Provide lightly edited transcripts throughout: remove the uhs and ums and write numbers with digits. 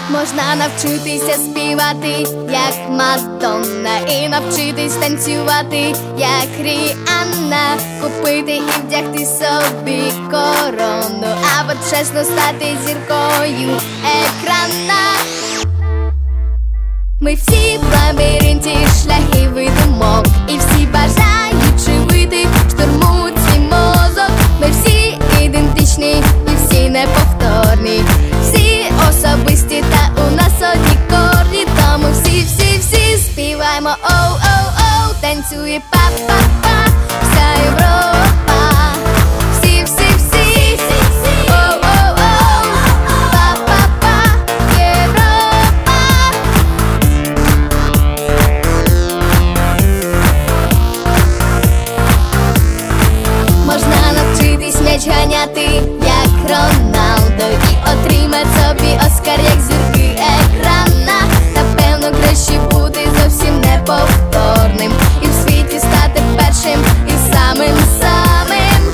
Можна навчитися співати, як Мадонна, і навчитись танцювати, як Ріанна, купити і вдягти собі корону, або чесно стати зіркою екрана. Ми всі в лабіринті шляхів і думок, і всі бажаючи вийти штурмують свій мозок. Ми всі ідентичні і всі неповторні, всі особисті та у нас одні корні. Тому всі співаємо оу-оу-оу, танцює па-па-па вся Європа. Всі оу-оу-оу, па-па-па Європа. Можна навчитись м'яч ганяти, як Роналдо, і отримать собі Оскар, як зірки екрана. Напевно, краще бути зовсім неповторним і в світі стати першим і самим.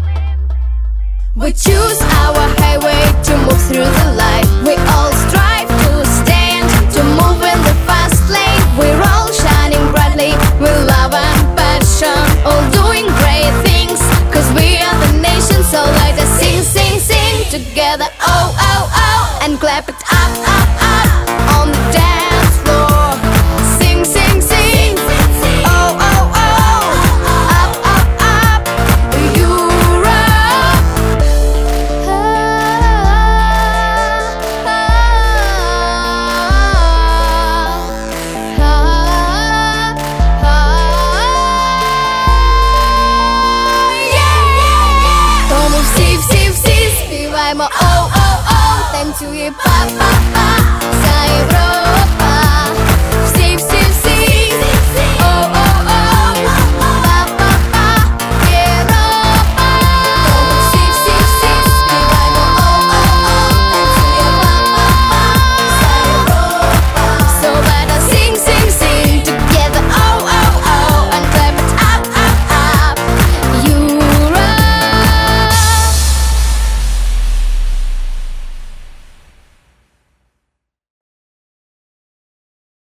We choose our highway to move through the light. We all strive to stand, to move in the fast lane. We're all shining brightly with love and passion, all doing great things, 'cause we are the nation. So let us sing, sing, sing together, oh, oh, oh, and clap it up, up, up on the dance floor. Sing, sing, sing, oh, oh, oh, up, up, up, Europe. Тому всі співаємо оу-оу-оу, танцює па-па-па вся Європа.